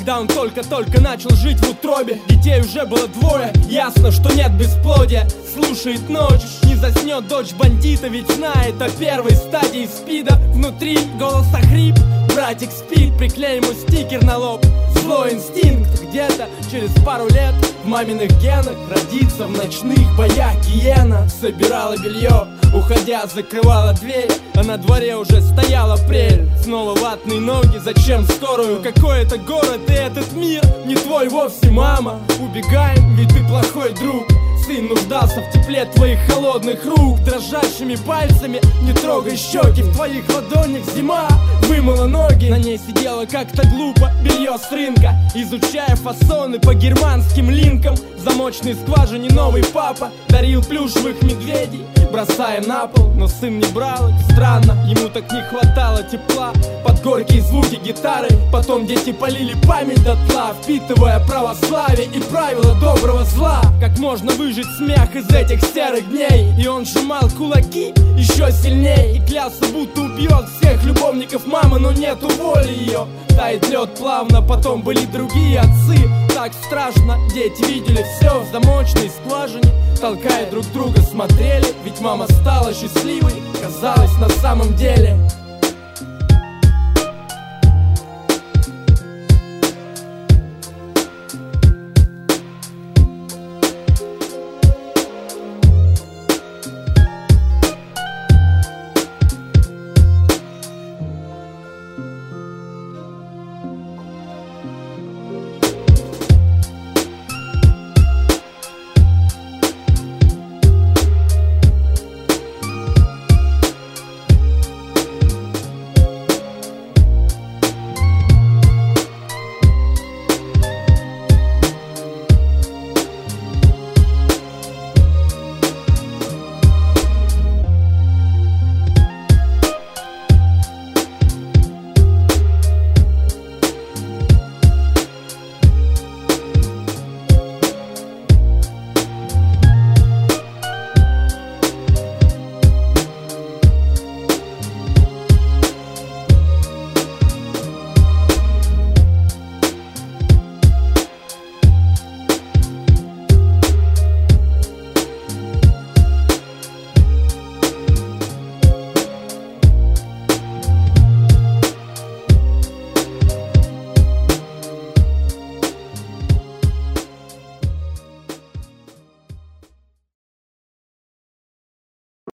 когда он только-только начал жить в утробе. Детей уже было двое, ясно, что нет бесплодия. Слушает ночь, не заснет дочь бандита, ведь знает о первой стадии спида. Внутри голос охрип, братик спит, приклей ему стикер на лоб. Злой инстинкт, где-то через пару лет в маминых генах родится в ночных боях гиена. Собирала белье, уходя закрывала дверь, а на дворе уже стоял апрель. Снова ватные ноги, зачем в скорую? Какой это город и этот мир не твой вовсе, мама. Убегаем, ведь ты плохой друг. Сын нуждался в тепле твоих холодных рук. Дрожащими пальцами не трогай щеки, в твоих ладонях зима вымыла ноги. На ней сидела как-то глупо белье с рынка, изучая фасоны по германским линкам. В замочной скважине новый папа дарил плюшевых медведей, бросая на пол, но сын не брал их. Странно, ему так не хватало тепла под горькие звуки гитары. Потом дети полили память дотла, впитывая православие и правила доброго зла. Как можно выжить смех из этих серых дней? И он сжимал кулаки еще сильней и клялся, будто убьет всех любовников мамы, но нету воли ее. Тает лед плавно, потом были другие отцы. Так страшно, дети видели все в замочной скважине, толкая друг друга смотрели, ведь мама стала счастливой, казалось на самом деле.